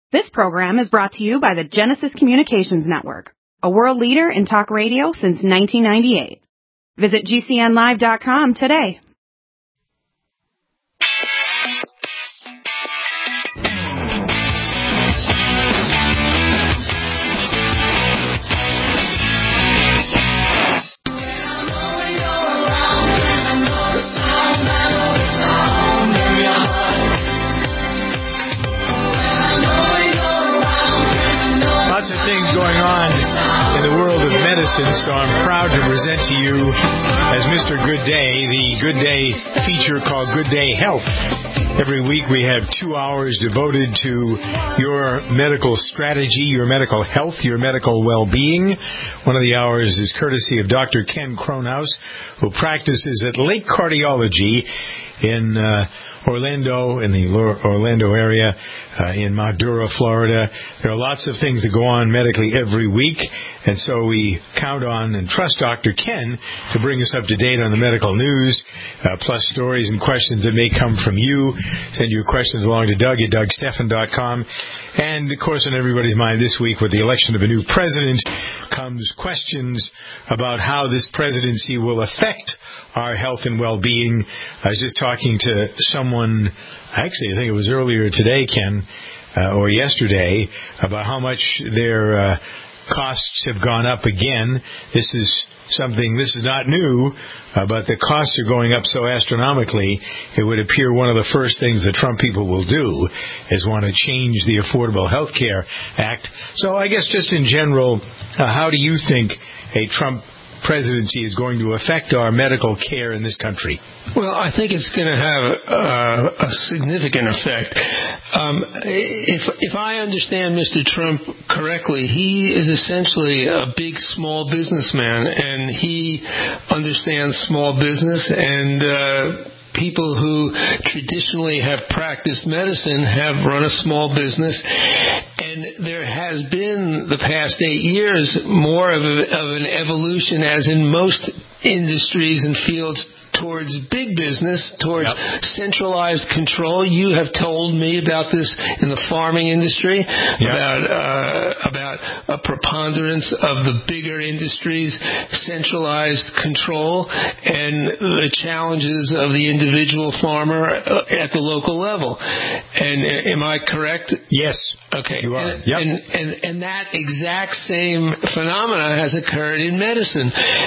This program is brought to you by the Genesis Communications Network, a world leader in talk radio since 1998. Visit GCNlive.com today. Lots of things going on in the world of medicine, so I'm proud to present to you as Mr. Good Day, the Good Day feature called Good Day Health. Every week we have 2 hours devoted to your medical strategy, your medical health, your medical well-being. One of the hours is courtesy of Dr. Ken Kronhaus, who practices at Lake Cardiology in Orlando, in the Orlando area, in Madura, Florida. There are lots of things that go on medically every week, and so we count on and trust Dr. Ken to bring us up to date on the medical news, plus stories and questions that may come from you. Send your questions along to Doug at DougSteffen.com. And, of course, on everybody's mind this week, with the election of a new president, comes questions about how this presidency will affect our health and well-being. I was just talking to someone, actually I think it was earlier today, Ken, or yesterday, about how much their costs have gone up again. This is not new, but the costs are going up so astronomically, it would appear one of the first things the Trump people will do is want to change the Affordable Health Care Act. So I guess just in general, how do you think a Trump presidency is going to affect our medical care in this country? Well, I think it's going to have a significant effect. If I understand Mr. Trump correctly, he is essentially a big small businessman, and he understands small business, and people who traditionally have practiced medicine have run a small business, and there has been, the past 8 years, more of an evolution, as in most industries and fields, towards big business, towards centralized control. You have told me about this in the farming industry, about a preponderance of the bigger industries, centralized control, and the challenges of the individual farmer at the local level. And am I correct? Yes. Okay. You are. And that exact same phenomena has occurred in medicine.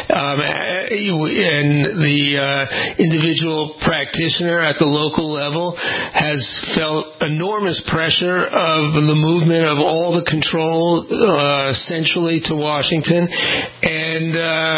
And the individual practitioner at the local level has felt enormous pressure of the movement of all the control centrally to Washington, and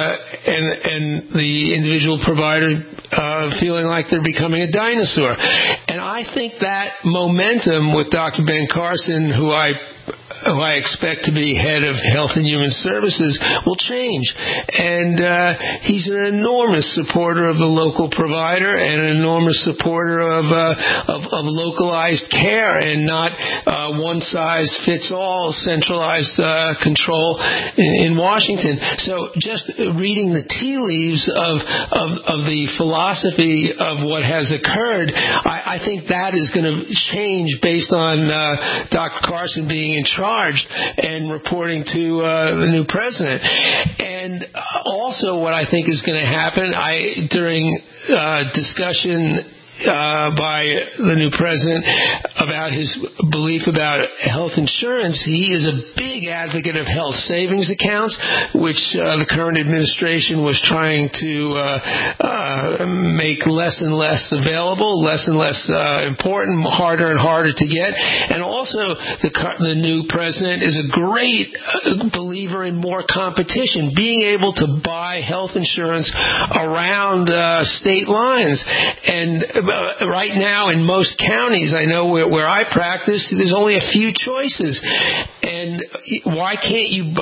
the individual provider feeling like they're becoming a dinosaur. And I think that momentum with Dr. Ben Carson, who I expect to be head of Health and Human Services, will change. And he's an enormous supporter of the local provider and an enormous supporter of localized care and not one-size-fits-all centralized control in Washington. So just reading the tea leaves of the philosophy of what has occurred, I think that is going to change based on Dr. Carson being in charge and reporting to the new president. And also what I think is going to happen, during discussion by the new president about his belief about health insurance, he is a big advocate of health savings accounts, which the current administration was trying to make less and less available, less and less important, harder and harder to get. And also the new president is a great believer in more competition, being able to buy health insurance around state lines. And right now in most counties, I know where I practice, there's only a few choices. And why can't you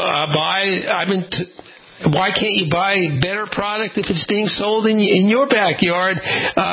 why can't you buy a better product if it's being sold in your backyard?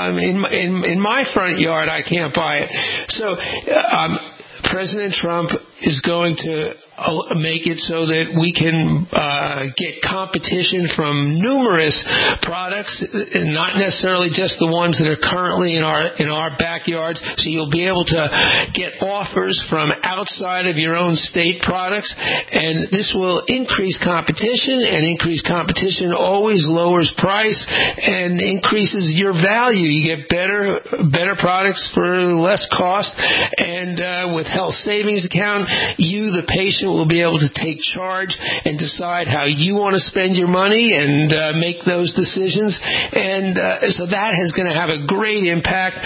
In my front yard, I can't buy it. So President Trump is going to make it so that we can get competition from numerous products, and not necessarily just the ones that are currently in our backyards. So you'll be able to get offers from outside of your own state products, and this will increase competition, and increased competition always lowers price and increases your value. You get better products for less cost, and with health savings account, you, the patient, will be able to take charge and decide how you want to spend your money and make those decisions. And so that is going to have a great impact.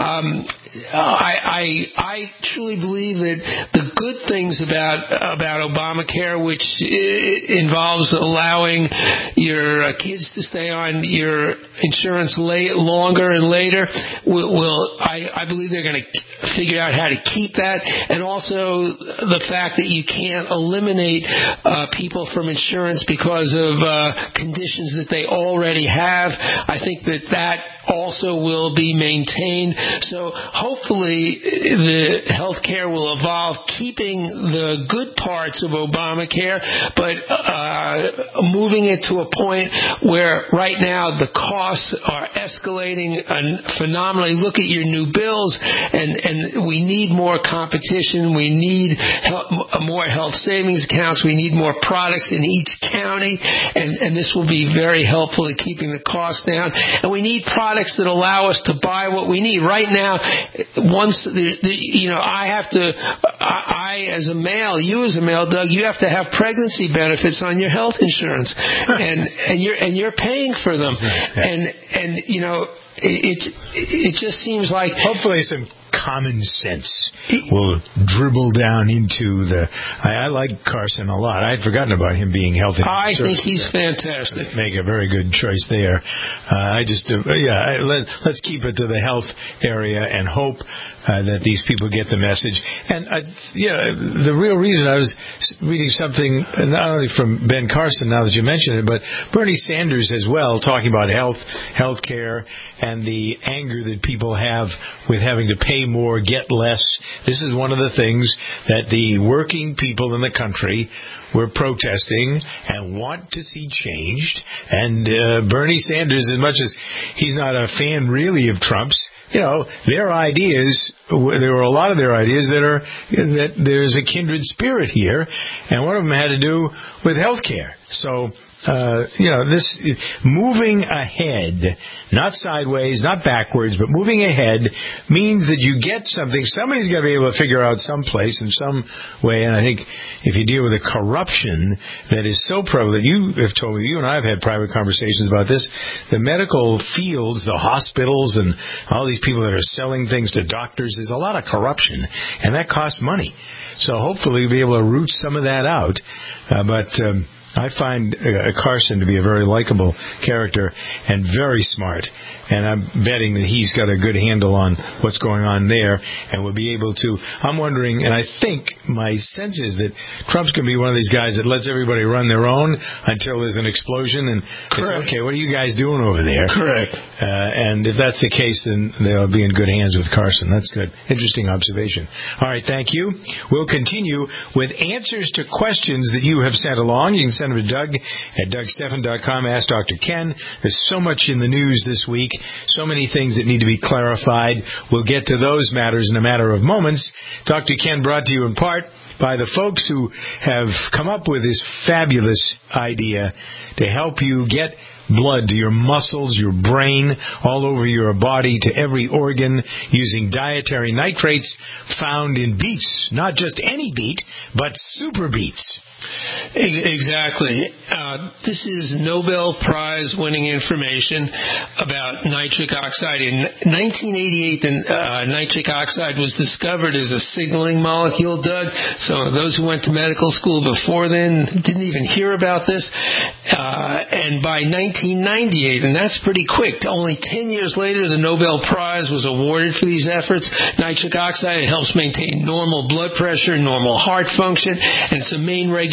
I truly believe that the good things about Obamacare, which involves allowing your kids to stay on your insurance longer and later, I believe they're going to figure out how to keep that, and also the fact that you can't eliminate people from insurance because of conditions that they already have. I think that also will be maintained. So hopefully the health care will evolve, keeping the good parts of Obamacare, but moving it to a point where right now the costs are escalating phenomenally. Look at your new bills, and we need more competition. We need more health savings accounts. We need more products in each county, and this will be very helpful in keeping the cost down. And we need products that allow us to buy what we need. Right now, once I as a male, you as a male, Doug, you have to have pregnancy benefits on your health insurance, and you're paying for them, and it just seems like hopefully some common sense will dribble down into the... I like Carson a lot. I had forgotten about him being healthy. I think he's fantastic. Make a very good choice there. Let's keep it to the health area and hope that these people get the message. And the real reason, I was reading something not only from Ben Carson, now that you mention it, but Bernie Sanders as well, talking about health care, and the anger that people have with having to pay more, get less. This is one of the things that the working people in the country were protesting and want to see changed. And Bernie Sanders, as much as he's not a fan really of Trump's, their ideas, there were a lot of their ideas that there's a kindred spirit here, and one of them had to do with health care. So, this moving ahead, not sideways, not backwards, but moving ahead means that you get something. Somebody's got to be able to figure out some place in some way. And I think if you deal with the corruption that is so prevalent, you have told me, you and I have had private conversations about this, the medical fields, the hospitals, and all these people that are selling things to doctors, there's a lot of corruption, and that costs money. So hopefully we'll be able to root some of that out. I find Carson to be a very likable character and very smart. And I'm betting that he's got a good handle on what's going on there and will be able to. I'm wondering, and I think my sense is that Trump's going to be one of these guys that lets everybody run their own until there's an explosion and it's, okay, what are you guys doing over there? Correct. And if that's the case, then they'll be in good hands with Carson. That's good. Interesting observation. All right, thank you. We'll continue with answers to questions that you have sent along. You can send them to Doug at DougSteffen.com. Ask Dr. Ken. There's so much in the news this week. So many things that need to be clarified. We'll get to those matters in a matter of moments. Dr. Ken brought to you in part by the folks who have come up with this fabulous idea to help you get blood to your muscles, your brain, all over your body, to every organ, using dietary nitrates found in beets. Not just any beet, but super beets. Exactly. This is Nobel Prize winning information about nitric oxide. In 1988, nitric oxide was discovered as a signaling molecule, Doug. So those who went to medical school before then didn't even hear about this. And by 1998, and that's pretty quick, only 10 years later, the Nobel Prize was awarded for these efforts. Nitric oxide helps maintain normal blood pressure, normal heart function, and it's a main regulator of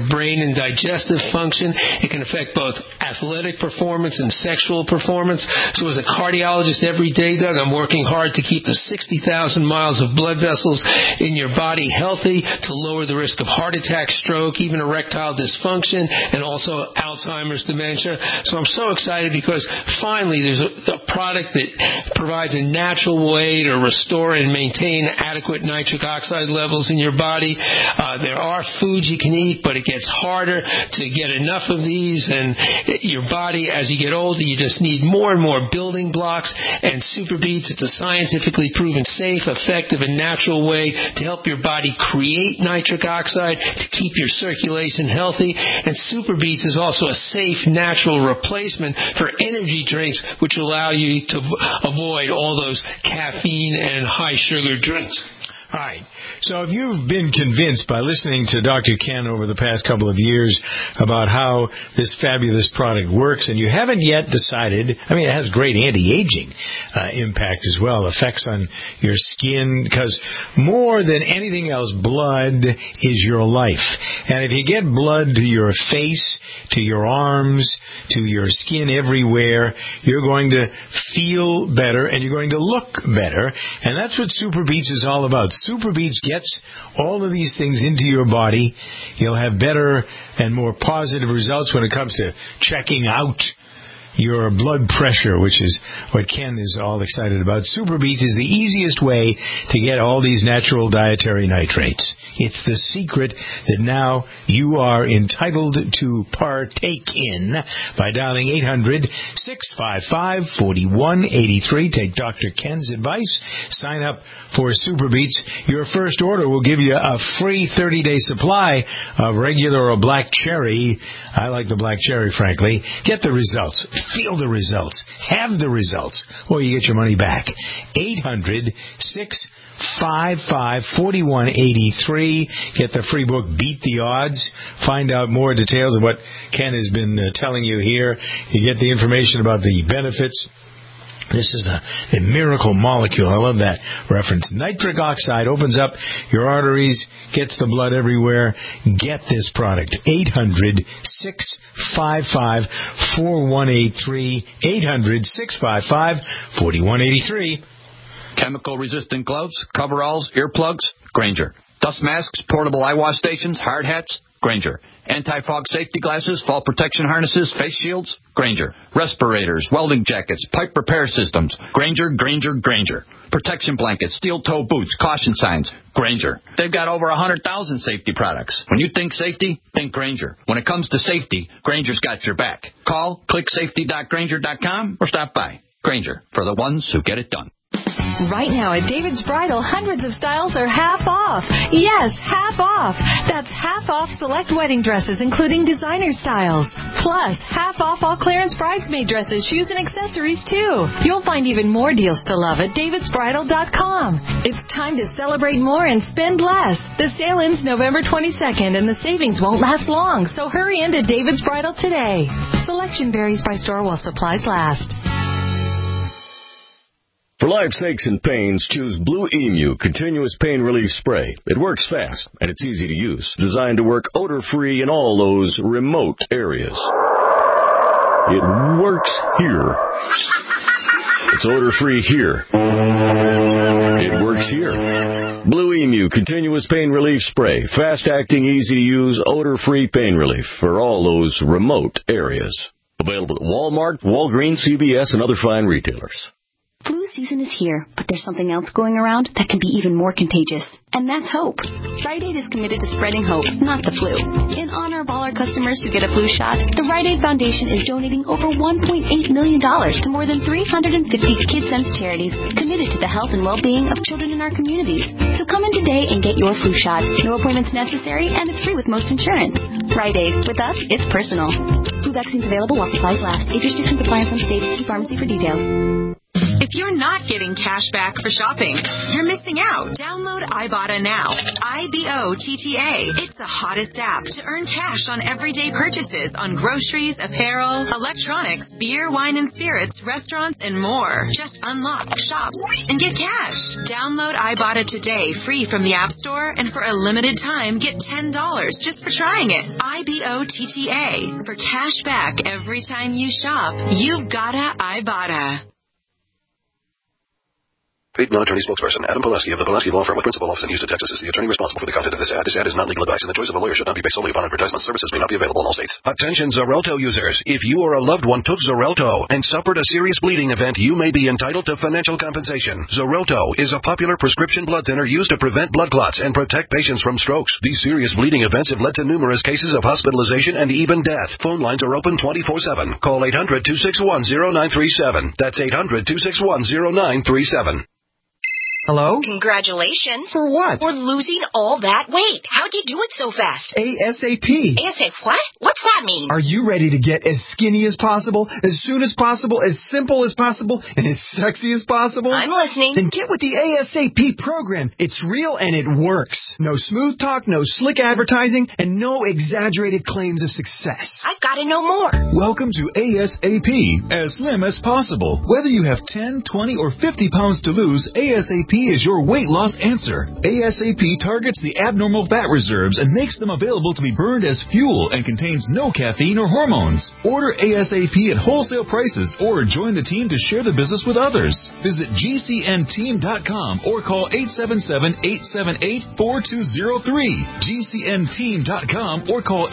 brain and digestive function. It can affect both athletic performance and sexual performance. So as a cardiologist every day, Doug, I'm working hard to keep the 60,000 miles of blood vessels in your body healthy, to lower the risk of heart attack, stroke, even erectile dysfunction, and also Alzheimer's, dementia. So I'm so excited because finally there's a product that provides a natural way to restore and maintain adequate nitric oxide levels in your body. There are foods you can eat, but it gets harder to get enough of these, and your body, as you get older, you just need more and more building blocks. And Super Beets, it's a scientifically proven safe, effective, and natural way to help your body create nitric oxide, to keep your circulation healthy. And Super Beets is also a safe, natural replacement for energy drinks, which allow you to avoid all those caffeine and high sugar drinks. All right. So if you've been convinced by listening to Dr. Ken over the past couple of years about how this fabulous product works, and you haven't yet decided, I mean, it has great anti-aging impact as well, effects on your skin, because more than anything else, blood is your life. And if you get blood to your face, to your arms, to your skin everywhere, you're going to feel better and you're going to look better. And that's what Super Beets is all about. Super Beets gets all of these things into your body. You'll have better and more positive results when it comes to checking out your blood pressure, which is what Ken is all excited about. Super Beets is the easiest way to get all these natural dietary nitrates. It's the secret that now you are entitled to partake in by dialing 800-655-4183. Take Dr. Ken's advice. Sign up for Super Beets. Your first order will give you a free 30-day supply of regular or black cherry. I like the black cherry, frankly. Get the results. Feel the results. Have the results. Or you get your money back. 800-655-4183. Get the free book, Beat the Odds. Find out more details of what Ken has been telling you here. You get the information about the benefits. This is a miracle molecule. I love that reference. Nitric oxide opens up your arteries, gets the blood everywhere. Get this product. 800-655-4183. 800-655-4183. Chemical-resistant gloves, coveralls, earplugs, Grainger. Dust masks, portable eye wash stations, hard hats, Grainger. Anti-fog safety glasses, fall protection harnesses, face shields, Grainger. Respirators, welding jackets, pipe repair systems, Grainger, Grainger, Grainger. Protection blankets, steel-toe boots, caution signs, Grainger. They've got over 100,000 safety products. When you think safety, think Grainger. When it comes to safety, Grainger's got your back. Call, click safety.grainger.com, or stop by. Grainger, for the ones who get it done. Right now at David's Bridal, hundreds of styles are half off. Yes, half off. That's half off select wedding dresses, including designer styles. Plus, half off all clearance bridesmaid dresses, shoes, and accessories, too. You'll find even more deals to love at davidsbridal.com. It's time to celebrate more and spend less. The sale ends November 22nd, and the savings won't last long, so hurry into David's Bridal today. Selection varies by store while supplies last. For life's aches and pains, choose Blue Emu Continuous Pain Relief Spray. It works fast, and it's easy to use. Designed to work odor-free in all those remote areas. It works here. It's odor-free here. It works here. Blue Emu Continuous Pain Relief Spray. Fast-acting, easy-to-use, odor-free pain relief for all those remote areas. Available at Walmart, Walgreens, CVS, and other fine retailers. Flu season is here, but there's something else going around that can be even more contagious, and that's hope. Rite Aid is committed to spreading hope, not the flu. In honor of all our customers who get a flu shot, the Rite Aid Foundation is donating over $1.8 million to more than 350 kid-sense charities committed to the health and well-being of children in our communities. So come in today and get your flu shot. No appointments necessary, and it's free with most insurance. Rite Aid. With us, it's personal. Flu vaccines available while supplies last. Age restrictions apply in some states. See pharmacy for details. If you're not getting cash back for shopping, you're missing out. Download Ibotta now. IBOTTA. It's the hottest app to earn cash on everyday purchases on groceries, apparel, electronics, beer, wine and spirits, restaurants, and more. Just unlock, shop, and get cash. Download Ibotta today, free from the App Store, and for a limited time, get $10 just for trying it. IBOTTA. For cash back every time you shop, you've gotta Ibotta. Paid non-attorney spokesperson Adam Pulaski of the Pulaski Law Firm with principal office in Houston, Texas is the attorney responsible for the content of this ad. This ad is not legal advice, and the choice of a lawyer should not be based solely upon advertisement. Services may not be available in all states. Attention Xarelto users. If you or a loved one took Xarelto and suffered a serious bleeding event, you may be entitled to financial compensation. Xarelto is a popular prescription blood thinner used to prevent blood clots and protect patients from strokes. These serious bleeding events have led to numerous cases of hospitalization and even death. Phone lines are open 24/7. Call 800-261-0937. That's 800-261-0937. Hello? Congratulations. For what? For losing all that weight. How'd you do it so fast? ASAP. ASAP what? What's that mean? Are you ready to get as skinny as possible, as soon as possible, as simple as possible, and as sexy as possible? I'm listening. Then get with the ASAP program. It's real and it works. No smooth talk, no slick advertising, and no exaggerated claims of success. I've got to know more. Welcome to ASAP, as slim as possible. Whether you have 10, 20, or 50 pounds to lose, ASAP is your weight loss answer. ASAP targets the abnormal fat reserves and makes them available to be burned as fuel and contains no caffeine or hormones. Order ASAP at wholesale prices or join the team to share the business with others. Visit GCNteam.com or call 877-878-4203. GCNteam.com or call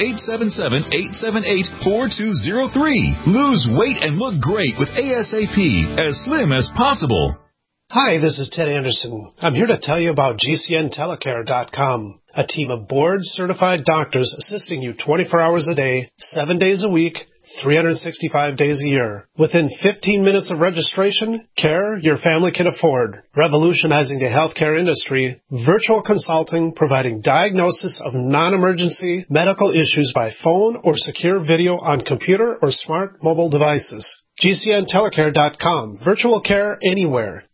877-878-4203. Lose weight and look great with ASAP, as slim as possible. Hi, this is Ted Anderson. I'm here to tell you about GCNtelecare.com, a team of board-certified doctors assisting you 24 hours a day, 7 days a week, 365 days a year. Within 15 minutes of registration, care your family can afford. Revolutionizing the healthcare industry, virtual consulting providing diagnosis of non-emergency medical issues by phone or secure video on computer or smart mobile devices. GCNtelecare.com, virtual care anywhere.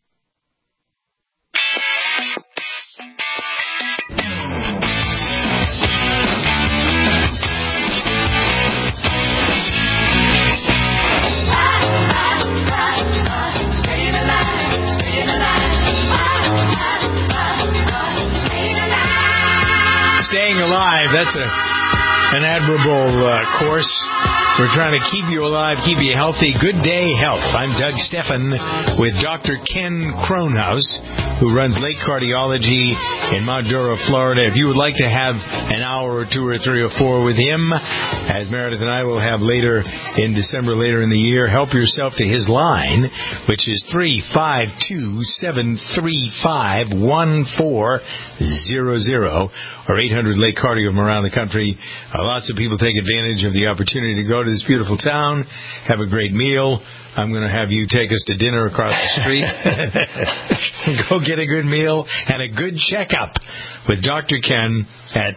Staying alive, that's an admirable course. We're trying to keep you alive, keep you healthy. Good Day Health. I'm Doug Steffen with Dr. Ken Kronhaus, who runs Lake Cardiology in Mount Dora, Florida. If you would like to have an hour or two or three or four with him, as Meredith and I will have later in December, later in the year, help yourself to his line, which is 352-735-1400 or 800 Lake Cardio from around the country. Lots of people take advantage of the opportunity to go to this beautiful town, have a great meal. I'm going to have you take us to dinner across the street. Go get a good meal and a good checkup with Dr. Ken at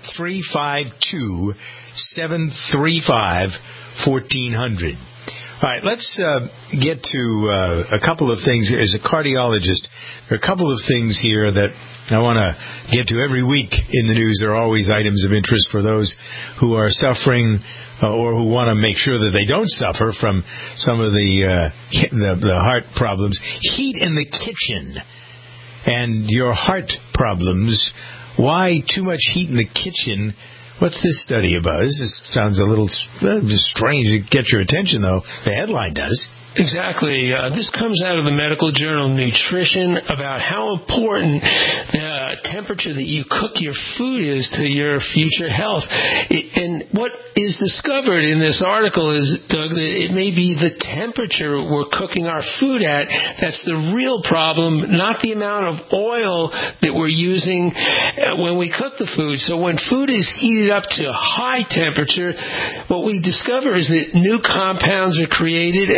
352-735-1400. All right, let's get to a couple of things. As a cardiologist, there are a couple of things here that I want to get to every week in the news. There are always items of interest for those who are suffering or who want to make sure that they don't suffer from some of the heart problems. Heat in the kitchen and your heart problems. Why too much heat in the kitchen? What's this study about? This sounds a little strange to get your attention, though. The headline does. Exactly. This comes out of the medical journal Nutrition about how important the temperature that you cook your food is to your future health. And what is discovered in this article is, Doug, that it may be the temperature we're cooking our food at that's the real problem, not the amount of oil that we're using when we cook the food. So when food is heated up to high temperature, what we discover is that new compounds are created, and some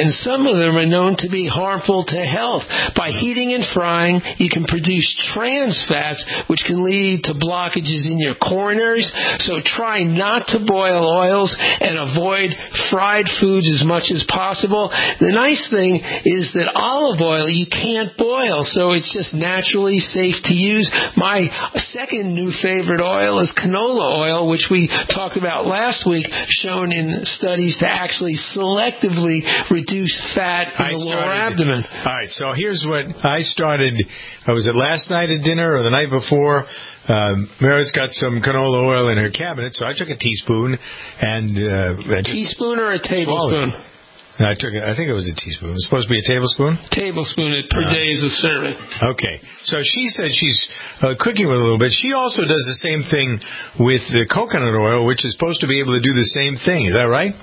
some of them are known to be harmful to health. By heating and frying, you can produce trans fats, which can lead to blockages in your coronaries. So try not to boil oils and avoid fried foods as much as possible. The nice thing is that olive oil you can't boil, so it's just naturally safe to use. My second new favorite oil is canola oil, which we talked about last week, shown in studies to actually selectively reduce fat in the lower abdomen. All right, so here's what I started. Was it last night at dinner or the night before? Meredith's got some canola oil in her cabinet, so I took a teaspoon and a teaspoon or a tablespoon? I think it was a teaspoon. It was supposed to be a tablespoon? Tablespoon per day is a serving. Okay. So she said she's cooking with a little bit. She also does the same thing with the coconut oil, which is supposed to be able to do the same thing. Is that right?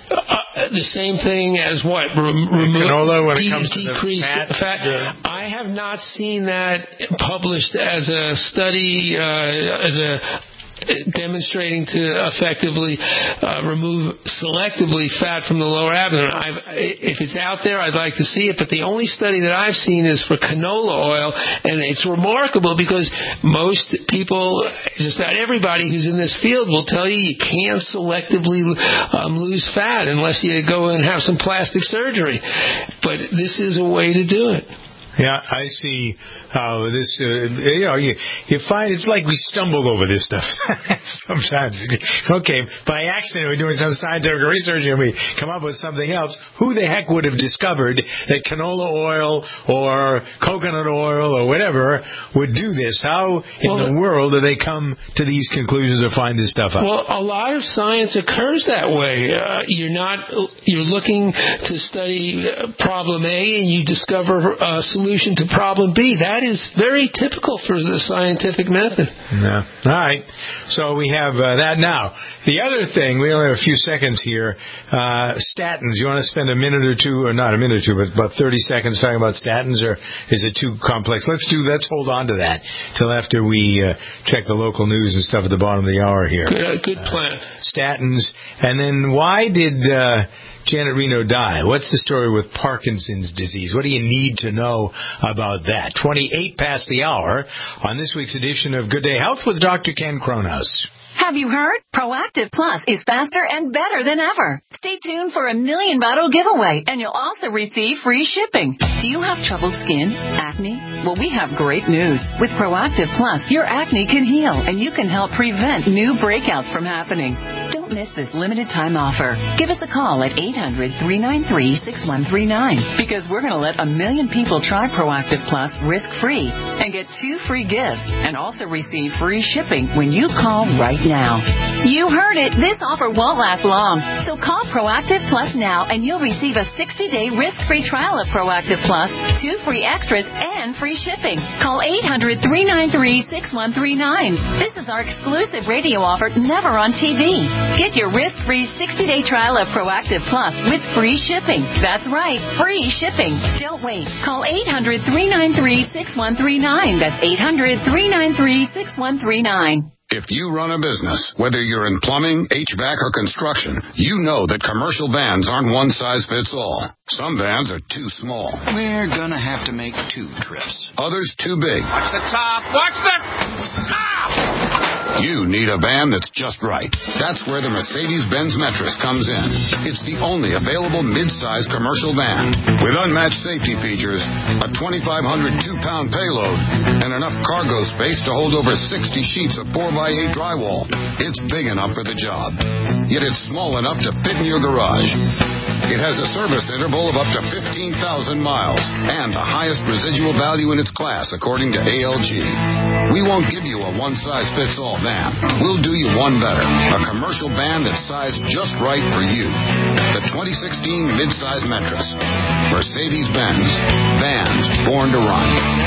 The same thing as what? Canola when it comes to the fat. Yeah. I have not seen that published as a study, as a demonstrating to effectively remove selectively fat from the lower abdomen. If it's out there, I'd like to see it, but the only study that I've seen is for canola oil, and it's remarkable because most people, just about everybody who's in this field will tell you you can't selectively lose fat unless you go and have some plastic surgery. But this is a way to do it. Yeah, I see how this, you find it's like we stumble over this stuff sometimes. Okay, by accident we're doing some scientific research and we come up with something else. Who the heck would have discovered that canola oil or coconut oil or whatever would do this? How in the world do they come to these conclusions or find this stuff out? Well, a lot of science occurs that way. You're looking to study problem A and you discover a solution to problem B. That is very typical for the scientific method. Yeah. All right. So we have that now. The other thing, we only have a few seconds here, statins. You want to spend a minute or two, or not a minute or two, but about 30 seconds talking about statins, or is it too complex? Let's hold on to that till after we check the local news and stuff at the bottom of the hour here. Good plan. Statins. And then why did Janet Reno die? What's the story with Parkinson's disease? What do you need to know about that? 28 past the hour on this week's edition of Good Day Health with Dr. Ken Cronhaus. Have you heard? Proactive Plus is faster and better than ever. Stay tuned for a $1 million bottle giveaway, and you'll also receive free shipping. Do you have troubled skin? Acne? Well, we have great news. With Proactive Plus, your acne can heal, and you can help prevent new breakouts from happening. Don't miss this limited time offer. Give us a call at 800-393-6139, because we're going to let 1 million people try Proactive Plus risk-free and get 2 free gifts and also receive free shipping when you call right now. You heard it. This offer won't last long. So call Proactive Plus now and you'll receive a 60-day risk-free trial of Proactive Plus, 2 free extras, and free shipping. Call 800-393-6139. This is our exclusive radio offer, never on TV. Get your risk-free 60-day trial of Proactive Plus with free shipping. That's right, free shipping. Don't wait. Call 800-393-6139. That's 800-393-6139. If you run a business, whether you're in plumbing, HVAC, or construction, you know that commercial vans aren't one size fits all. Some vans are too small. We're gonna have to make 2 trips. Others too big. Watch the top! Watch the top! You need a van that's just right. That's where the Mercedes-Benz Metris comes in. It's the only available mid-size commercial van with unmatched safety features, a 2,500 2-pound payload, and enough cargo space to hold over 60 sheets of 4x8 drywall. It's big enough for the job, yet it's small enough to fit in your garage. It has a service interval of up to 15,000 miles and the highest residual value in its class, according to ALG. We won't give you a one-size-fits-all van. We'll do you one better, a commercial van that's sized just right for you. The 2016 midsize Metris. Mercedes-Benz. Vans born to run.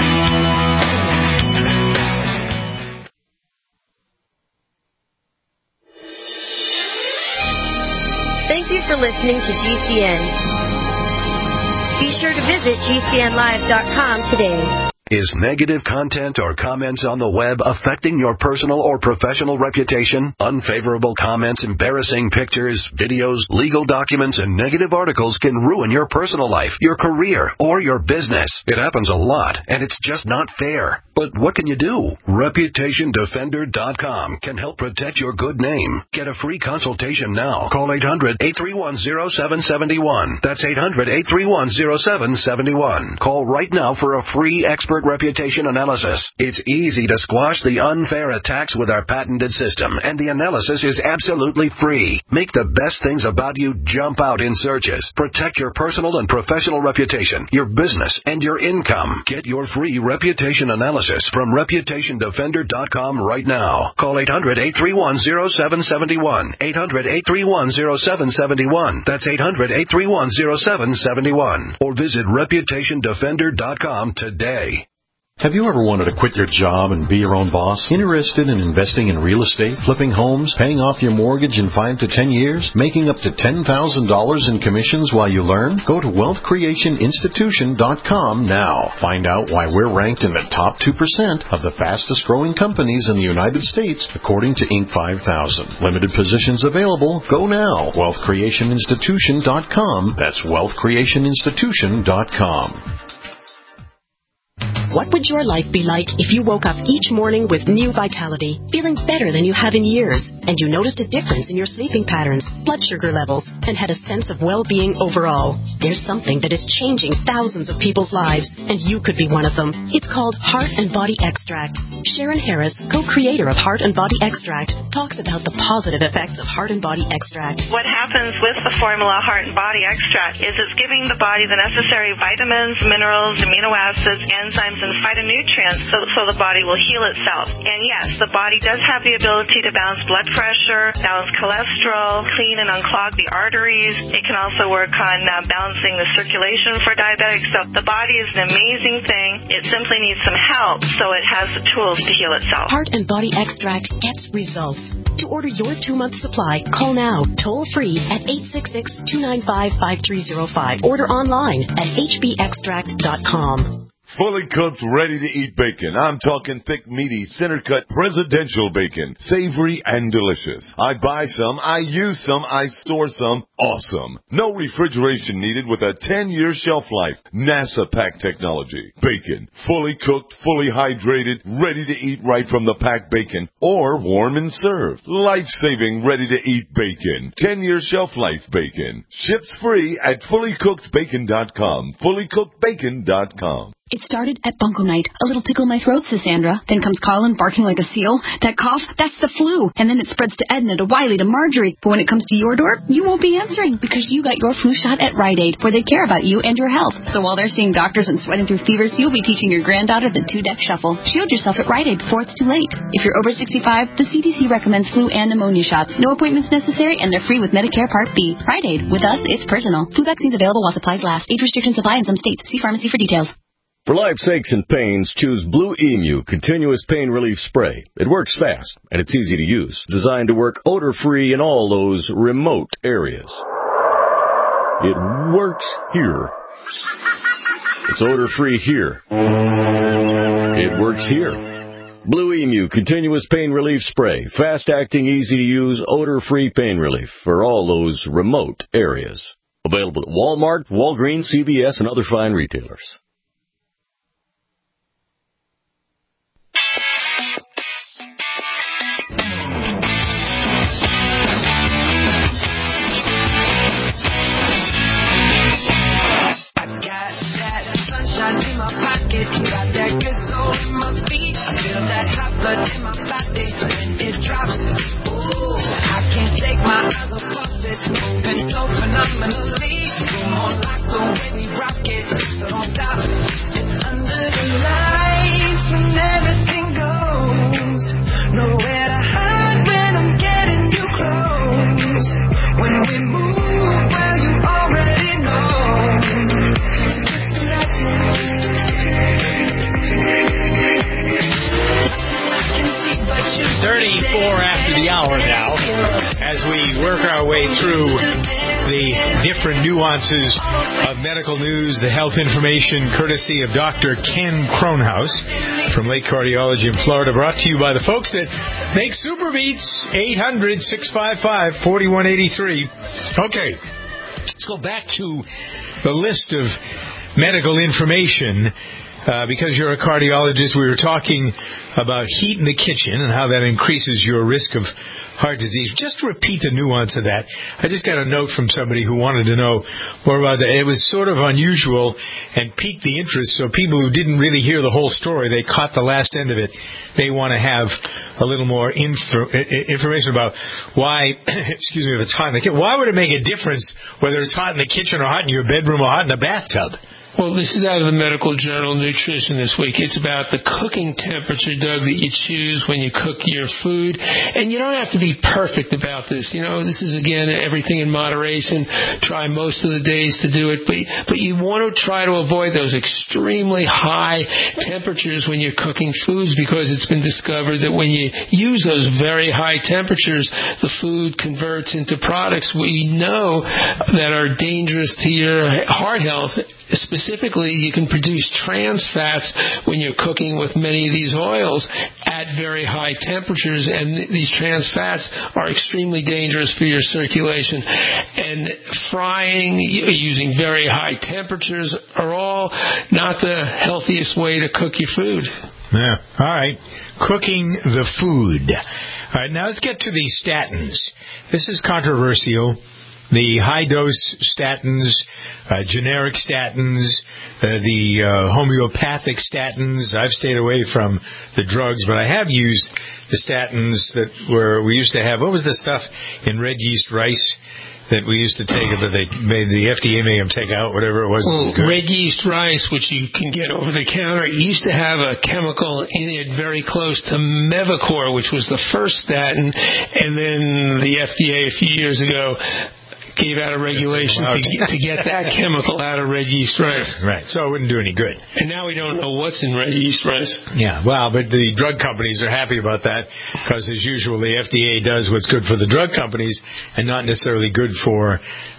Thank you for listening to GCN. Be sure to visit GCNlive.com today. Is negative content or comments on the web affecting your personal or professional reputation? Unfavorable comments, embarrassing pictures, videos, legal documents, and negative articles can ruin your personal life, your career, or your business. It happens a lot, and it's just not fair. But what can you do? ReputationDefender.com can help protect your good name. Get a free consultation now. Call 800-831-0771. That's 800-831-0771. Call right now for a free expert reputation analysis. It's easy to squash the unfair attacks with our patented system, and the analysis is absolutely free. Make the best things about you jump out in searches. Protect your personal and professional reputation, your business, and your income. Get your free reputation analysis from ReputationDefender.com right now. Call 800-831-0771. 800-831-0771. That's 800-831-0771. Or visit ReputationDefender.com today. Have you ever wanted to quit your job and be your own boss? Interested in investing in real estate, flipping homes, paying off your mortgage in 5 to 10 years, making up to $10,000 in commissions while you learn? Go to WealthCreationInstitution.com now. Find out why we're ranked in the top 2% of the fastest growing companies in the United States, according to Inc. 5000. Limited positions available. Go now. WealthCreationInstitution.com. That's WealthCreationInstitution.com. What would your life be like if you woke up each morning with new vitality, feeling better than you have in years, and you noticed a difference in your sleeping patterns, blood sugar levels, and had a sense of well-being overall? There's something that is changing thousands of people's lives, and you could be one of them. It's called Heart and Body Extract. Sharon Harris, co-creator of Heart and Body Extract, talks about the positive effects of Heart and Body Extract. What happens with the formula Heart and Body Extract is it's giving the body the necessary vitamins, minerals, amino acids, enzymes, and phytonutrients so the body will heal itself. And yes, the body does have the ability to balance blood pressure, balance cholesterol, clean and unclog the arteries. It can also work on balancing the circulation for diabetics. So the body is an amazing thing. It simply needs some help so it has the tools to heal itself. Heart and Body Extract gets results. To order your 2-month supply, call now, toll free at 866-295-5305. Order online at hbextract.com. Fully cooked, ready-to-eat bacon. I'm talking thick, meaty, center-cut, presidential bacon. Savory and delicious. I buy some, I use some, I store some. Awesome. No refrigeration needed with a 10-year shelf life. NASA pack technology. Bacon. Fully cooked, fully hydrated, ready to eat right from the packed bacon. Or warm and served. Life-saving, ready-to-eat bacon. 10-year shelf life bacon. Ships free at fullycookedbacon.com. Fullycookedbacon.com. It started at bunko night. A little tickle in my throat, says Sandra. Then comes Colin barking like a seal. That cough, that's the flu. And then it spreads to Edna, to Wiley, to Marjorie. But when it comes to your door, you won't be answering because you got your flu shot at Rite Aid, where they care about you and your health. So while they're seeing doctors and sweating through fevers, you'll be teaching your granddaughter the 2-deck shuffle. Shield yourself at Rite Aid before it's too late. If you're over 65, the CDC recommends flu and pneumonia shots. No appointments necessary, and they're free with Medicare Part B. Rite Aid. With us, it's personal. Flu vaccines available while supplies last. Age restrictions apply in some states. See pharmacy for details. For life's aches and pains, choose Blue Emu Continuous Pain Relief Spray. It works fast, and it's easy to use. Designed to work odor-free in all those remote areas. It works here. It's odor-free here. It works here. Blue Emu Continuous Pain Relief Spray. Fast-acting, easy-to-use, odor-free pain relief for all those remote areas. Available at Walmart, Walgreens, CVS, and other fine retailers. In my pocket, got that good soul in my feet. I feel that hot blood in my body when it drops. Ooh, I can't take my eyes off of it, moving so phenomenally. You're more like the way we rock it, so don't stop. to the hour now as we work our way through the different nuances of medical news, the health information courtesy of Dr. Ken Kronhaus from Lake Cardiology in Florida, brought to you by the folks that make Super Beats. 800-655-4183. Okay, let's go back to the list of medical information. Because you're a cardiologist, we were talking about heat in the kitchen and how that increases your risk of heart disease. Just to repeat the nuance of that, I just got a note from somebody who wanted to know more about that. It was sort of unusual and piqued the interest, so people who didn't really hear the whole story, they caught the last end of it. They want to have a little more information about why, excuse me, if it's hot in the kitchen. Why would it make a difference whether it's hot in the kitchen or hot in your bedroom or hot in the bathtub? Well, this is out of the Medical Journal Nutrition this week. It's about the cooking temperature, Doug, that you choose when you cook your food. And you don't have to be perfect about this. You know, this is, again, everything in moderation. Try most of the days to do it. But you want to try to avoid those extremely high temperatures when you're cooking foods, because it's been discovered that when you use those very high temperatures, the food converts into products we know that are dangerous to your heart health. Specifically, you can produce trans fats when you're cooking with many of these oils at very high temperatures, and these trans fats are extremely dangerous for your circulation. And frying, using very high temperatures are all not the healthiest way to cook your food. Yeah. All right. Cooking the food. All right, now let's get to the statins. This is controversial. The high-dose statins, generic statins, the homeopathic statins. I've stayed away from the drugs, but I have used the statins that we used to have. What was the stuff in red yeast rice that we used to take, that they made the FDA made them take out, whatever it was? Well, it was good. Red yeast rice, which you can get over the counter, used to have a chemical in it very close to Mevacor, which was the first statin, and then the FDA a few years ago gave out a regulation to get that chemical out of red yeast rice. Right, so it wouldn't do any good. And now we don't know what's in red yeast rice. Yeah, well, but the drug companies are happy about that, because as usual, the FDA does what's good for the drug companies and not necessarily good for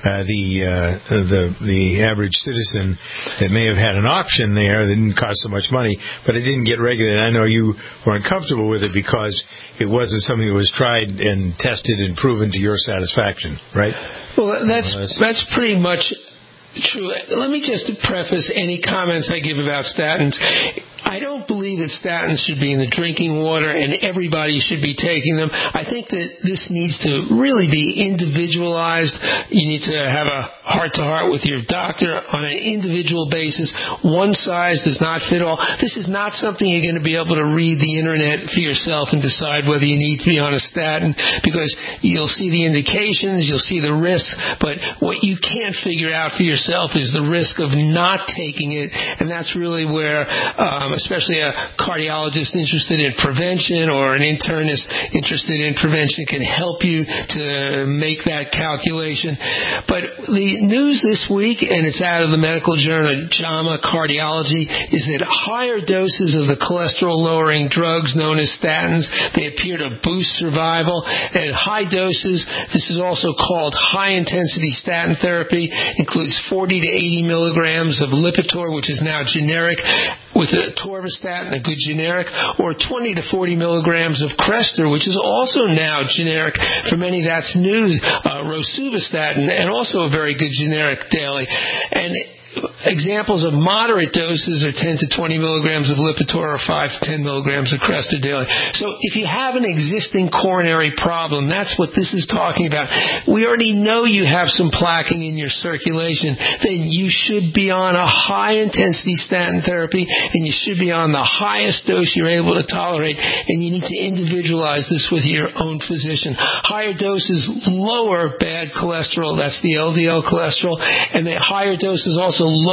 the average citizen that may have had an option there that didn't cost so much money, but it didn't get regulated. I know you were uncomfortable with it because it wasn't something that was tried and tested and proven to your satisfaction, right? Well, that's pretty much true. Let me just preface any comments I give about statins. I don't believe that statins should be in the drinking water and everybody should be taking them. I think that this needs to really be individualized. You need to have a heart-to-heart with your doctor on an individual basis. One size does not fit all. This is not something you're going to be able to read the Internet for yourself and decide whether you need to be on a statin, because you'll see the indications, you'll see the risk, but what you can't figure out for yourself is the risk of not taking it, and that's really where especially a cardiologist interested in prevention or an internist interested in prevention can help you to make that calculation. But the news this week, and it's out of the medical journal JAMA Cardiology, is that higher doses of the cholesterol-lowering drugs known as statins, they appear to boost survival. And at high doses, this is also called high-intensity statin therapy, includes 40 to 80 milligrams of Lipitor, which is now generic, with atorvastatin, a good generic, or 20 to 40 milligrams of Crestor, which is also now generic. For many, that's news. Rosuvastatin, and also a very good generic daily. And examples of moderate doses are 10 to 20 milligrams of Lipitor or 5 to 10 milligrams of Crestor daily. So if you have an existing coronary problem, that's what this is talking about. We already know you have some plaquing in your circulation. Then you should be on a high-intensity statin therapy, and you should be on the highest dose you're able to tolerate, and you need to individualize this with your own physician. Higher doses lower bad cholesterol, that's the LDL cholesterol, and the higher doses also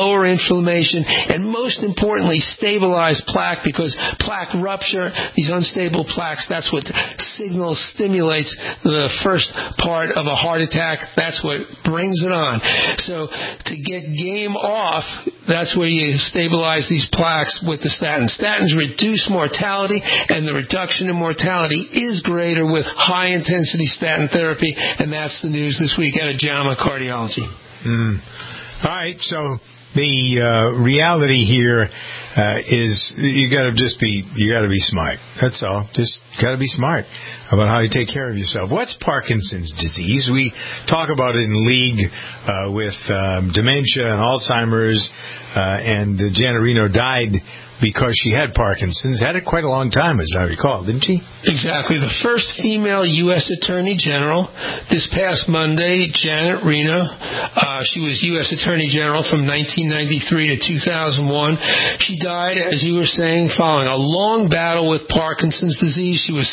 lower inflammation, and most importantly, stabilize plaque, because plaque rupture, these unstable plaques, that's what stimulates the first part of a heart attack. That's what brings it on. So to get game off, that's where you stabilize these plaques with the statins. Statins reduce mortality, and the reduction in mortality is greater with high-intensity statin therapy, and that's the news this week out of JAMA Cardiology. All right, so the reality here is you got to be smart. That's all. Just got to be smart about how you take care of yourself. What's Parkinson's disease? We talk about it in league with dementia and Alzheimer's, and Janet Reno died because she had Parkinson's. Had it quite a long time, as I recall, didn't she? Exactly. The first female U.S. Attorney General this past Monday, Janet Reno. She was U.S. Attorney General from 1993 to 2001. She died, as you were saying, following a long battle with Parkinson's disease. She was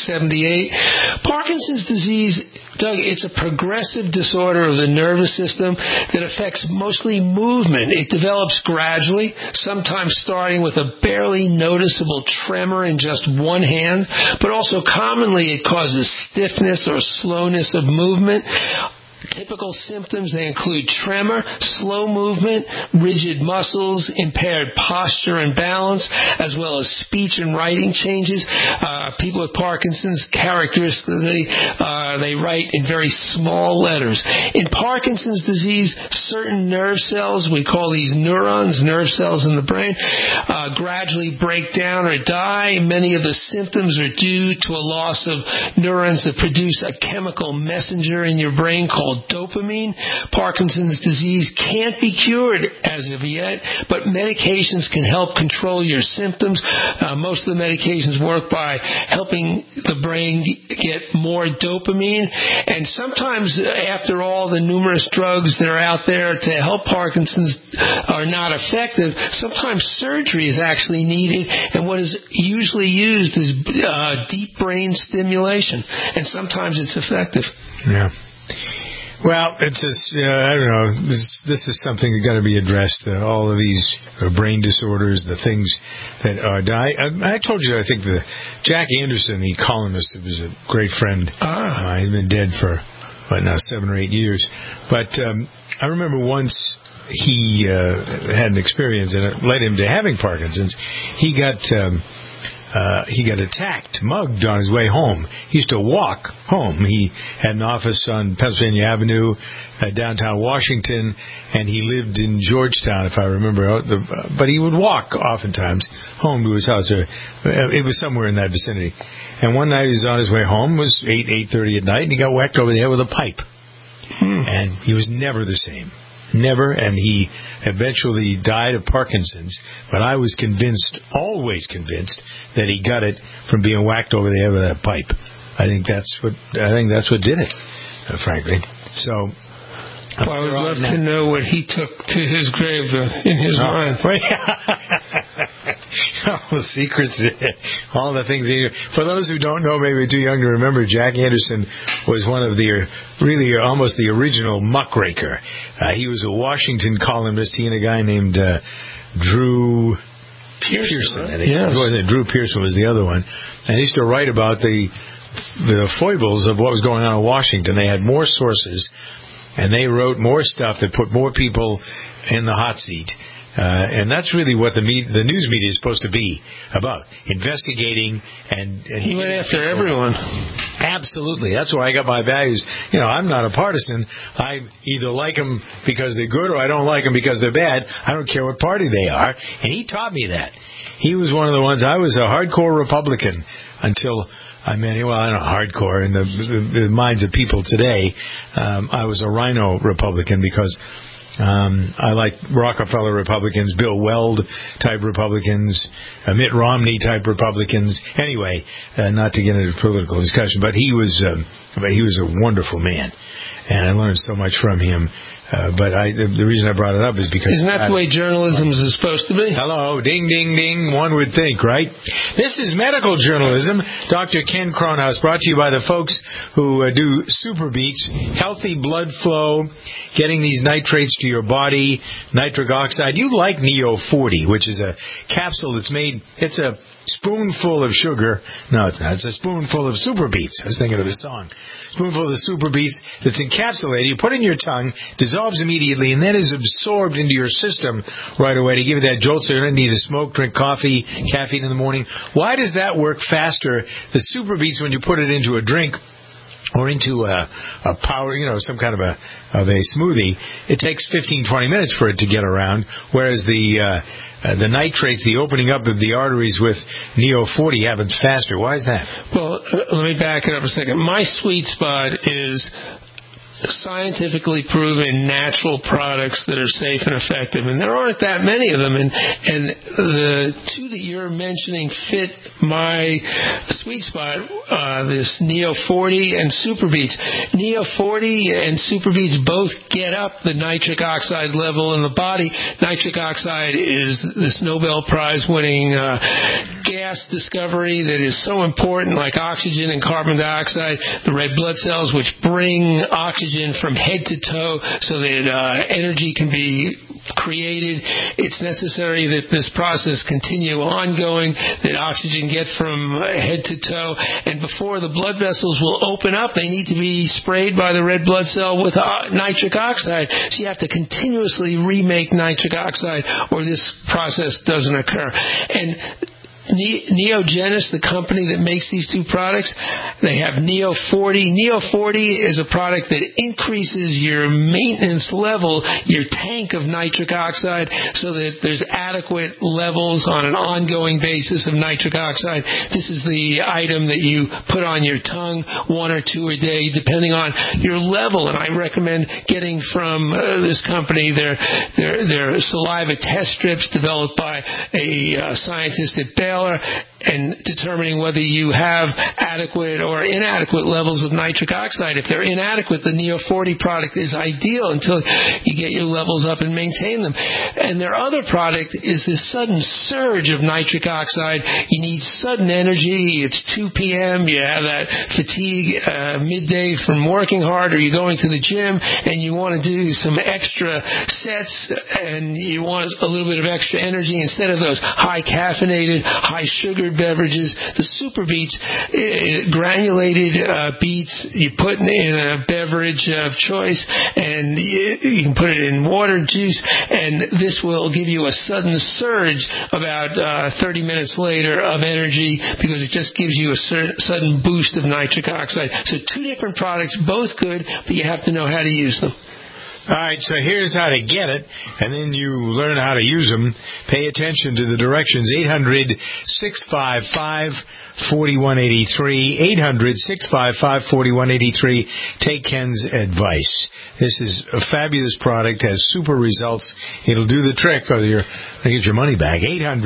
78. Parkinson's disease, Doug, it's a progressive disorder of the nervous system that affects mostly movement. It develops gradually, sometimes starting with a barely noticeable tremor in just one hand, but also commonly it causes stiffness or slowness of movement. Typical symptoms, they include tremor, slow movement, rigid muscles, impaired posture and balance, as well as speech and writing changes. People with Parkinson's, characteristically, they write in very small letters. In Parkinson's disease, certain nerve cells, we call these neurons, nerve cells in the brain, gradually break down or die. Many of the symptoms are due to a loss of neurons that produce a chemical messenger in your brain called dopamine. Parkinson's disease can't be cured as of yet, but medications can help control your symptoms. Most of the medications work by helping the brain get more dopamine, and sometimes after all the numerous drugs that are out there to help Parkinson's are not effective, sometimes surgery is actually needed, and what is usually used is deep brain stimulation, and sometimes it's effective. Yeah. Well, it's just, I don't know, this is something that's got to be addressed, all of these brain disorders, the things that are dying. I told you, I think, Jack Anderson, the columnist, was a great friend. He's been dead for, 7 or 8 years. But I remember once he had an experience, and it led him to having Parkinson's. He got attacked, mugged on his way home. He used to walk home. He had an office on Pennsylvania Avenue, downtown Washington, and he lived in Georgetown, if I remember. But he would walk oftentimes home to his house. It was somewhere in that vicinity. And one night he was on his way home. It was 8:30 at night, and he got whacked over the head with a pipe. And he was never the same. Never, and he eventually died of Parkinson's. But I was always convinced, that he got it from being whacked over the head with that pipe. I think that's what did it, frankly. So, I would love to know what he took to his grave in his mind. All the secrets, all the things. For those who don't know, maybe too young to remember, Jack Anderson was one of the really almost the original muckraker. He was a Washington columnist. He and a guy named Drew Pearson. I think. Yes. Drew Pearson was the other one. And he used to write about the foibles of what was going on in Washington. They had more sources, and they wrote more stuff that put more people in the hot seat. And that's really what the news media is supposed to be about, investigating and he went after everyone. Absolutely. That's where I got my values. I'm not a partisan. I either like them because they're good or I don't like them because they're bad. I don't care what party they are. And he taught me that. He was one of the ones. I was a hardcore Republican until I don't know, hardcore in the minds of people today. I was a rhino Republican because I like Rockefeller Republicans, Bill Weld type Republicans, Mitt Romney type Republicans. Anyway, not to get into political discussion, but he was a wonderful man, and I learned so much from him. But the reason I brought it up is because... Isn't that the way journalism is supposed to be? Hello, ding, ding, ding, one would think, right? This is medical journalism. Dr. Ken Cronhaus, brought to you by the folks who do Super Beats, healthy blood flow, getting these nitrates to your body, nitric oxide. You like Neo 40, which is a capsule that's made, it's a spoonful of sugar. No, it's not. It's a spoonful of Super Beats. I was thinking of the song. Spoonful of Super Beats that's encapsulated. You put it in your tongue, dissolves immediately, and then is absorbed into your system right away to give you that jolt so you don't need to smoke, drink coffee, caffeine in the morning. Why does that work faster? The Super Beats, when you put it into a drink, or into a powder, some kind of a smoothie, it takes 15-20 minutes for it to get around, whereas the nitrates, the opening up of the arteries with Neo 40 happens faster. Why is that? Well, let me back it up a second. My sweet spot is scientifically proven natural products that are safe and effective, and there aren't that many of them, and the two that you're mentioning fit my sweet spot, this Neo 40 and Super Beats. Neo 40 and Super Beats both get up the nitric oxide level in the body. Nitric oxide is this Nobel Prize winning gas discovery that is so important, like oxygen and carbon dioxide, the red blood cells which bring oxygen from head to toe so that energy can be created. It's necessary that this process continue ongoing, that oxygen get from head to toe, and before the blood vessels will open up, they need to be sprayed by the red blood cell with nitric oxide. So you have to continuously remake nitric oxide or this process doesn't occur. And Neogenis, the company that makes these two products, they have Neo 40. Neo 40 is a product that increases your maintenance level, your tank of nitric oxide, so that there's adequate levels on an ongoing basis of nitric oxide. This is the item that you put on your tongue, 1 or 2 a day, depending on your level. And I recommend getting from this company their saliva test strips developed by a scientist at Baylor, and determining whether you have adequate or inadequate levels of nitric oxide. If they're inadequate, the Neo 40 product is ideal until you get your levels up and maintain them. And their other product is this sudden surge of nitric oxide. You need sudden energy. It's 2 p.m. You have that fatigue midday from working hard, or you're going to the gym and you want to do some extra sets and you want a little bit of extra energy instead of those high caffeinated, high sugared beverages. The Super Beats, granulated beets, you put in a beverage of choice, and you can put it in water, juice, and this will give you a sudden surge about 30 minutes later of energy, because it just gives you a sudden boost of nitric oxide. So 2 different products, both good, but you have to know how to use them. All right, so here's how to get it, and then you learn how to use them. Pay attention to the directions. 800-655-4183. 800-655-4183. Take Ken's advice. This is a fabulous product, has super results. It'll do the trick, whether you're going to get your money back.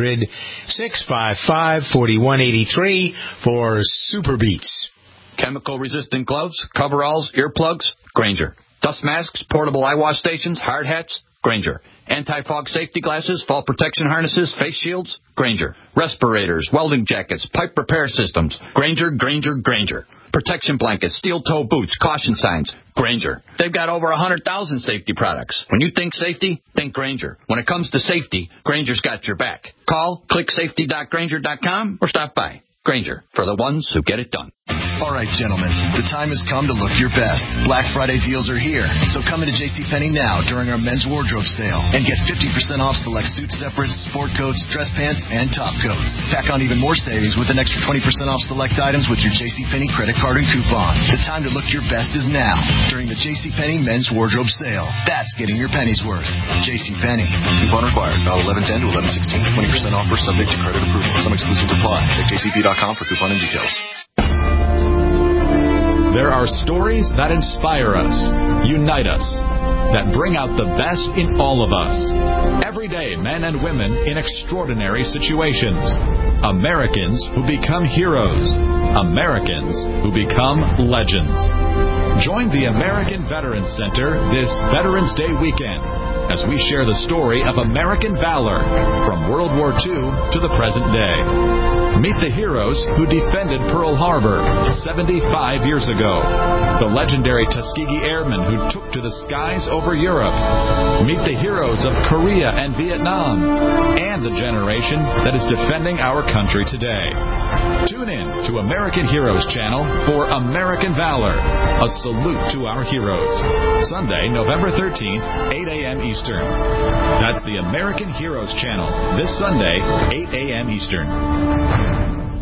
800-655-4183 for Super Beats. Chemical-resistant gloves, coveralls, earplugs, Grainger. Dust masks, portable eye wash stations, hard hats, Grainger. Anti-fog safety glasses, fall protection harnesses, face shields, Grainger. Respirators, welding jackets, pipe repair systems, Grainger, Grainger, Grainger. Protection blankets, steel-toe boots, caution signs, Grainger. They've got over 100,000 safety products. When you think safety, think Grainger. When it comes to safety, Grainger's got your back. Call, click safety.grainger.com, or stop by. Grainger, for the ones who get it done. All right, gentlemen, the time has come to look your best. Black Friday deals are here, so come into JCPenney now during our men's wardrobe sale and get 50% off select suit separates, sport coats, dress pants, and top coats. Pack on even more savings with an extra 20% off select items with your JCPenney credit card and coupon. The time to look your best is now during the JCPenney men's wardrobe sale. That's getting your pennies worth. JCPenney. Coupon required. Valid 11/10 to 11/16. 20% offer subject to credit approval. Some exclusions apply. Check jcp.com for coupon and details. There are stories that inspire us, unite us, that bring out the best in all of us. Everyday men and women in extraordinary situations. Americans who become heroes. Americans who become legends. Join the American Veterans Center this Veterans Day weekend as we share the story of American valor from World War II to the present day. Meet the heroes who defended Pearl Harbor 75 years ago. The legendary Tuskegee Airmen who took to the skies over Europe. Meet the heroes of Korea and Vietnam and the generation that is defending our country today. Tune in to American Heroes Channel for American Valor, a salute to our heroes. Sunday, November 13th, 8 a.m. Eastern. That's the American Heroes Channel, this Sunday, 8 a.m. Eastern.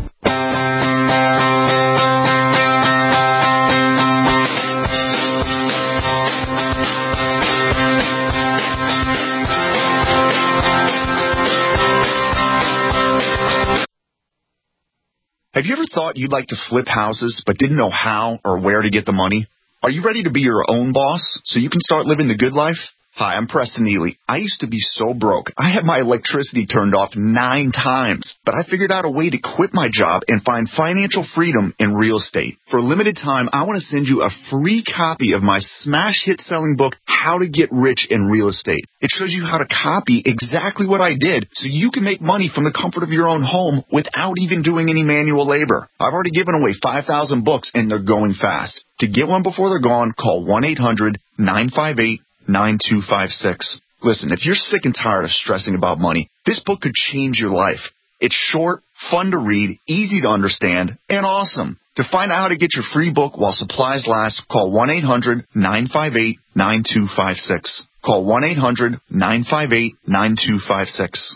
Have you ever thought you'd like to flip houses but didn't know how or where to get the money? Are you ready to be your own boss so you can start living the good life? Hi, I'm Preston Neely. I used to be so broke. I had my electricity turned off 9 times, but I figured out a way to quit my job and find financial freedom in real estate. For a limited time, I want to send you a free copy of my smash hit selling book, How to Get Rich in Real Estate. It shows you how to copy exactly what I did so you can make money from the comfort of your own home without even doing any manual labor. I've already given away 5,000 books and they're going fast. To get one before they're gone, call 1-800-958-9256. Listen, if you're sick and tired of stressing about money, this book could change your life. It's short, fun to read, easy to understand, and awesome. To find out how to get your free book while supplies last, call 1-800-958-9256. Call 1-800-958-9256.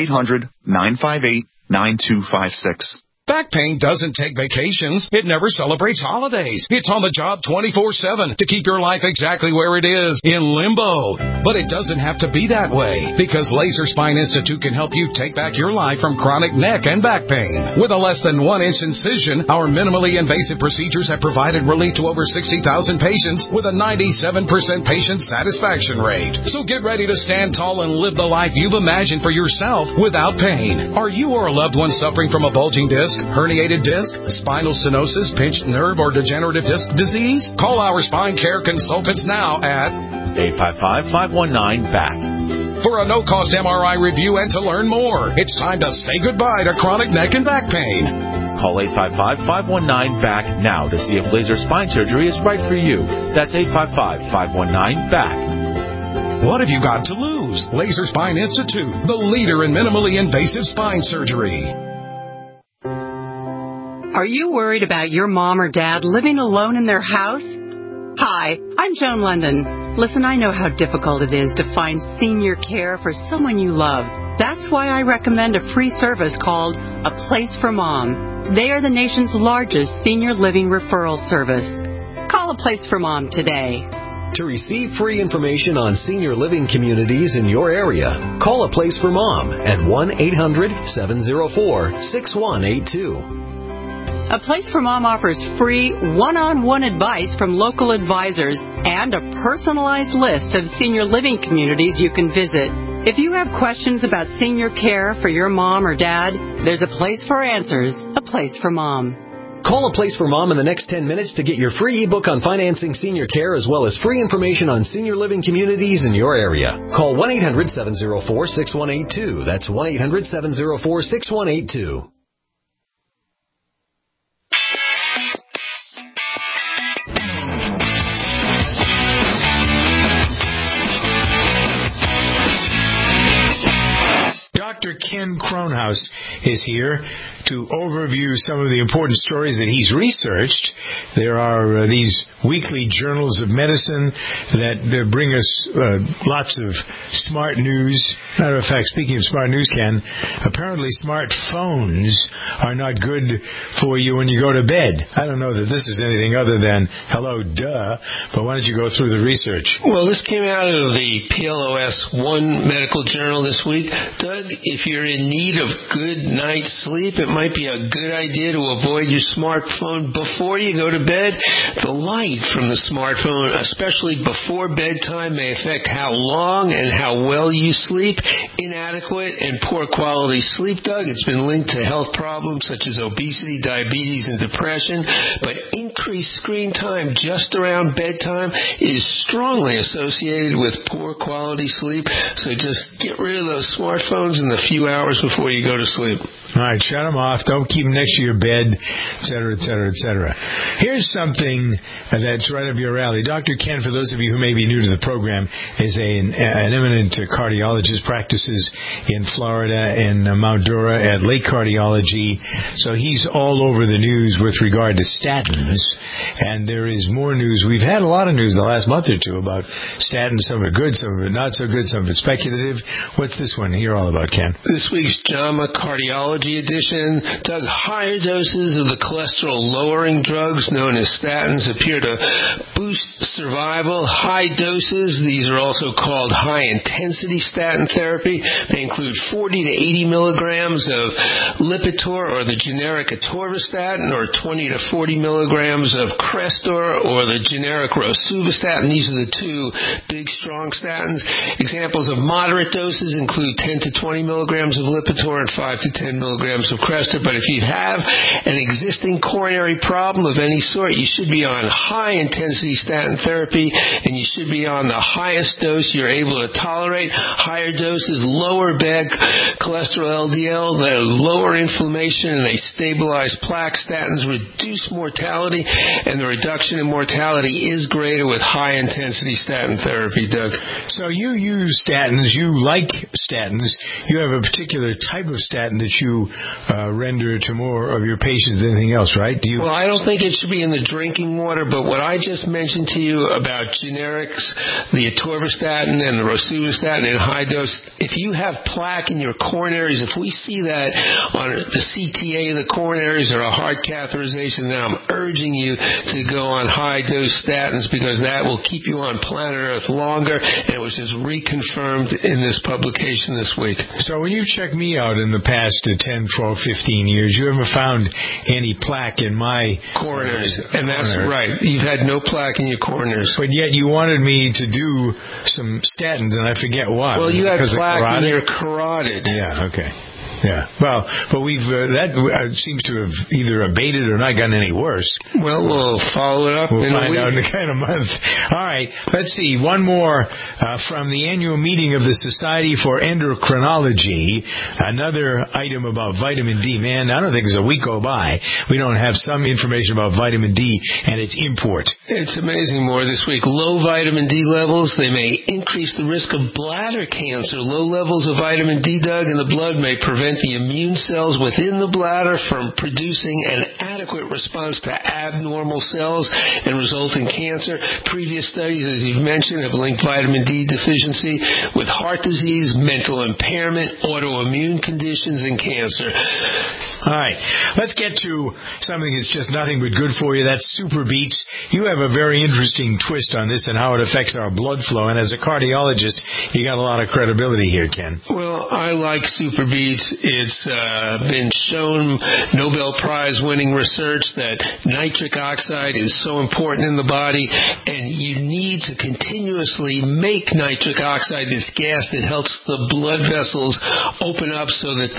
1-800-958-9256. Back pain doesn't take vacations. It never celebrates holidays. It's on the job 24/7 to keep your life exactly where it is, in limbo. But it doesn't have to be that way, because Laser Spine Institute can help you take back your life from chronic neck and back pain. With a less than 1-inch incision, our minimally invasive procedures have provided relief to over 60,000 patients with a 97% patient satisfaction rate. So get ready to stand tall and live the life you've imagined for yourself without pain. Are you or a loved one suffering from a bulging disc, herniated disc, spinal stenosis, pinched nerve, or degenerative disc disease? Call our spine care consultants now at 855-519-BACK. For a no-cost MRI review and to learn more. It's time to say goodbye to chronic neck and back pain. Call 855-519-BACK now to see if laser spine surgery is right for you. That's 855-519-BACK. What have you got to lose? Laser Spine Institute, the leader in minimally invasive spine surgery. Are you worried about your mom or dad living alone in their house? Hi, I'm Joan London. Listen, I know how difficult it is to find senior care for someone you love. That's why I recommend a free service called A Place for Mom. They are the nation's largest senior living referral service. Call A Place for Mom today. To receive free information on senior living communities in your area, call A Place for Mom at 1-800-704-6182. A Place for Mom offers free one-on-one advice from local advisors and a personalized list of senior living communities you can visit. If you have questions about senior care for your mom or dad, there's a place for answers, A Place for Mom. Call A Place for Mom in the next 10 minutes to get your free ebook on financing senior care as well as free information on senior living communities in your area. Call 1-800-704-6182. That's 1-800-704-6182. Dr. Ken Kronhaus is here to overview some of the important stories that he's researched. There are these weekly journals of medicine that bring us lots of smart news. Matter of fact, speaking of smart news, Ken, apparently smartphones are not good for you when you go to bed. I don't know that this is anything other than hello, duh, but why don't you go through the research? Well, this came out of the PLOS One medical journal this week. Doug, if you're in need of good night's sleep, it might be a good idea to avoid your smartphone before you go to bed. The light from the smartphone, especially before bedtime, may affect how long and how well you sleep. Inadequate and poor quality sleep, Doug, it's been linked to health problems such as obesity, diabetes, and depression. But in increased screen time just around bedtime is strongly associated with poor quality sleep. So just get rid of those smartphones in the few hours before you go to sleep. All right, shut them off. Don't keep them next to your bed, et cetera, et cetera, et cetera. Here's something that's right up your alley. Dr. Ken, for those of you who may be new to the program, is an eminent cardiologist, practices in Florida and Mount Dora at Lake Cardiology. So he's all over the news with regard to statins. And there is more news. We've had a lot of news the last month or two about statins. Some of it good, some of it not so good, some of it speculative. What's this one hear all about, Ken? This week's JAMA Cardiology edition. Doug, higher doses of the cholesterol-lowering drugs known as statins appear to boost survival. High doses, these are also called high-intensity statin therapy. They include 40 to 80 milligrams of Lipitor or the generic atorvastatin, or 20 to 40 milligrams of Crestor or the generic rosuvastatin. These are the two big, strong statins. Examples of moderate doses include 10 to 20 milligrams of Lipitor and 5 to 10 milligrams of Crestor. But if you have an existing coronary problem of any sort, you should be on high-intensity statin therapy, and you should be on the highest dose you're able to tolerate. Higher doses lower bad cholesterol LDL, they lower inflammation, and they stabilize plaque. Statins reduce mortality, and the reduction in mortality is greater with high-intensity statin therapy, Doug. So you use statins. You like statins. You have a particular type of statin that you render to more of your patients than anything else, right? Well, I don't think it should be in the drinking water, but what I just mentioned to you about generics, the atorvastatin and the rosuvastatin in high dose, if you have plaque in your coronaries, if we see that on the CTA of the coronaries or a heart catheterization, then I'm urging you to go on high-dose statins, because that will keep you on planet Earth longer, and it was just reconfirmed in this publication this week. So when you've checked me out in the past 10, 12, 15 years, you haven't found any plaque in my coronaries. And that's right. You've had no plaque in your coronaries. But yet you wanted me to do some statins, and I forget why. Well, you had plaque in your carotid. Yeah, okay. Yeah, well, but we've that seems to have either abated or not gotten any worse. Well, we'll follow it up. We'll find out in a kind of month. All right, let's see. One more from the annual meeting of the Society for Endocrinology. Another item about vitamin D. Man, I don't think there's a week go by we don't have some information about vitamin D and its import. It's amazing more this week. Low vitamin D levels, they may increase the risk of bladder cancer. Low levels of vitamin D, Doug, in the blood may prevent the immune cells within the bladder from producing an adequate response to abnormal cells and result in cancer. Previous studies, as you've mentioned, have linked vitamin D deficiency with heart disease, mental impairment, autoimmune conditions, and cancer. All right, let's get to something that's just nothing but good for you. That's Super Beets. You have a very interesting twist on this and how it affects our blood flow. And as a cardiologist, you got a lot of credibility here, Ken. Well, I like Super Beets. It's been shown, Nobel Prize winning research, that nitric oxide is so important in the body, and you need to continuously make nitric oxide, this gas that helps the blood vessels open up so that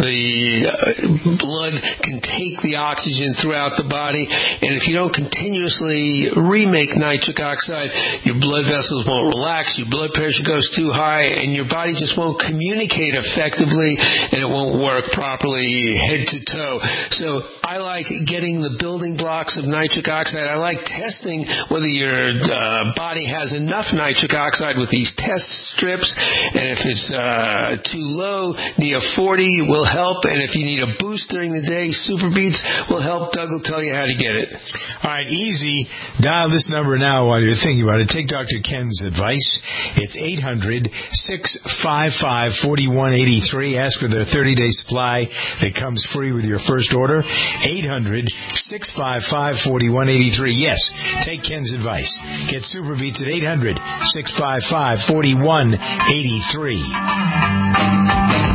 the blood can take the oxygen throughout the body. And if you don't continuously remake nitric oxide, your blood vessels won't relax, your blood pressure goes too high, and your body just won't communicate effectively, and it won't work properly head to toe. So I like getting the building blocks of nitric oxide. I like testing whether your body has enough nitric oxide with these test strips, and if it's too low, Neo 40 will help, and if you need a boost during the day, Super Beets will help. Doug will tell you how to get it. All right, easy. Dial this number now while you're thinking about it. Take Dr. Ken's advice. It's 800-655-4183. Ask for the 30-day supply that comes free with your first order. 800-655-4183. Yes, take Ken's advice. Get Super Beets at 800-655-4183.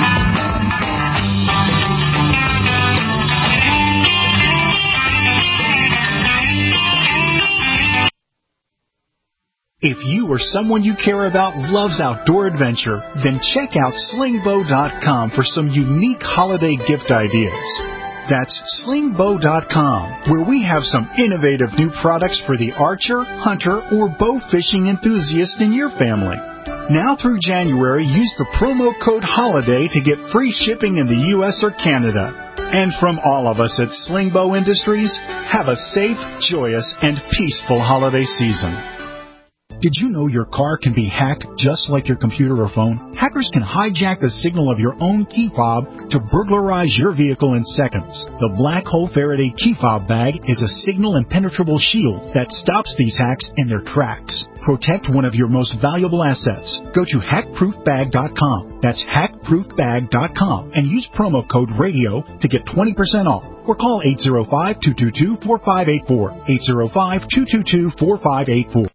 If you or someone you care about loves outdoor adventure, then check out slingbow.com for some unique holiday gift ideas. That's slingbow.com, where we have some innovative new products for the archer, hunter, or bow fishing enthusiast in your family. Now through January, use the promo code HOLIDAY to get free shipping in the U.S. or Canada. And from all of us at Slingbow Industries, have a safe, joyous, and peaceful holiday season. Did you know your car can be hacked just like your computer or phone? Hackers can hijack the signal of your own key fob to burglarize your vehicle in seconds. The Black Hole Faraday key fob bag is a signal impenetrable shield that stops these hacks in their tracks. Protect one of your most valuable assets. Go to hackproofbag.com. That's hackproofbag.com and use promo code RADIO to get 20% off. Or call 805-222-4584. 805-222-4584.